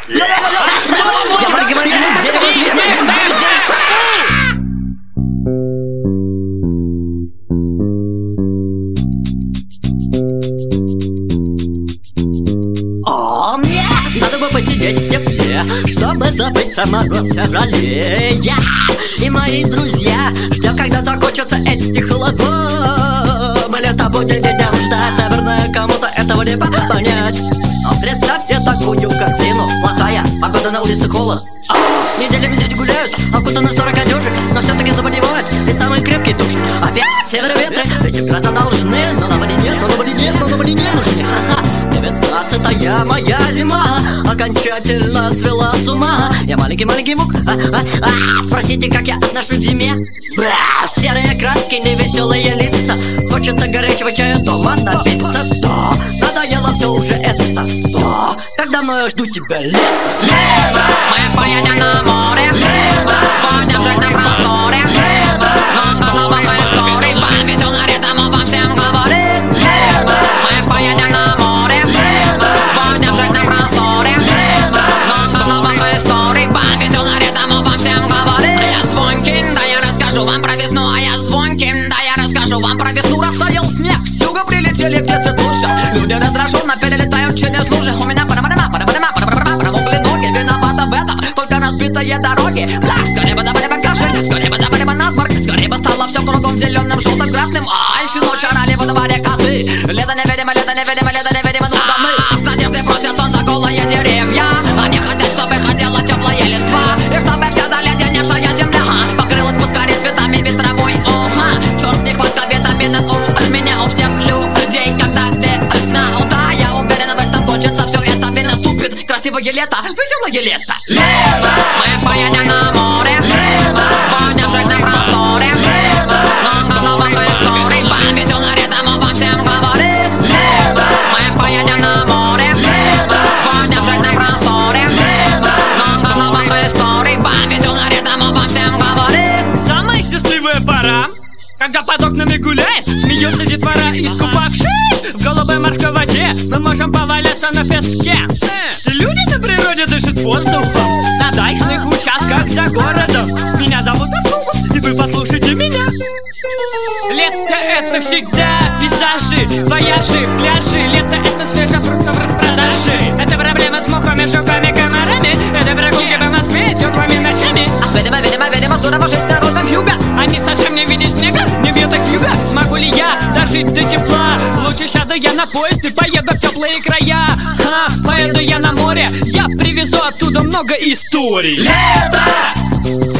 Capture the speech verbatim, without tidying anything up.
Я маленький, маленький, дерево, дерево, дерево, О, мне надо бы посидеть в тепле, чтобы забыть про мороз в феврале. Я и мои друзья ждем, когда закончатся эти холода. Мы лето будем детям ждать, наверное, кому-то этого не понять. Но представьте такую картину: плохая погода, на улице холод, а неделями дети гуляют, окутаны сорок одежек, но все-таки заболевают и самые крепкие души. Опять северные ветры, ведь играть должны, но нам они нет, но нам они нет, но нам они не нужны. Девятнадцатая моя зима окончательно свела с ума. Я маленький-маленький мук, а, а, а, спросите, как я отношусь к зиме. Бра, серые краски, невеселые лица, хочется горячего чая дома напиться. Да, надоело все уже это. Да, как давно я жду тебя, лето. Лето, мы поедем на море. Лето, будем жить на просторе. Лето, но с новой историей вам весело рядом обо всем говорит. Лето, мы поедем на море. Лето, будем жить на просторе. Лето, но с новой историей вам весело рядом обо всем говорит. А я звонкий, да я расскажу вам про весну. А я звонкий, да я расскажу вам про весну. Растаял снег, с юга прилетели птицы туши. Люди раздраженно перелетают через лужи. У меня пара-пара-ма, пара-пара-ма, пара-пара-ма, промокли ноги. Виновата в этом только разбитые дороги. Блах, скорее бы забыли кашель, скорее бы забыли насморк, скорее бы стало все кругом зеленым, желтым, красным. Ай, всю ночь орали во дворе коты. Лето невидимо, лето невидимо, лето невидимо, ну да мы с надеждой просят солнца голые деревья. Они хотят, чтобы ходила теплая листва, и чтобы вся заледеневшая земля покрылась поскорее цветами ветровой. Оха, черт, нехватка витамина У меня у всех людей, когда весна. Да, я уверена, в этом кончится все это, ведь наступит красивое лето, веселое лето. Лето, мы поедем на море. Лето, будем жить на просторе. Лето, но с новой историей вам весело рядом обо всем говорит. Лето, мы поедем на море. Лето, будем жить на просторе. Лето, но с новой историей вам весело рядом обо всем говорит. Самая счастливая пора, когда под окнами гуляет, смеется детвора, искупавшись в голубой морской воде. Мы можем поваляться на песке. И люди на природе дышат воздухом на дачных участках за городом. Меня зовут Автобус, и вы послушайте меня. Лето — это всегда пейзажи, вояжи, пляжи. Лето — это свежая фруктов распродажи. Это проблема с мухами, жуками, комарами. Это прогулки по Москве теплыми ночами. Ах, видимо, видимо, видимо, здорово жить народом юга. Они совсем не видят снега, не веток юга. Смогу ли я дожить до тепла? Лучше сяду я на поезд и поеду в теплые края. Ха, поеду я на море, я привезу оттуда много историй. Лето!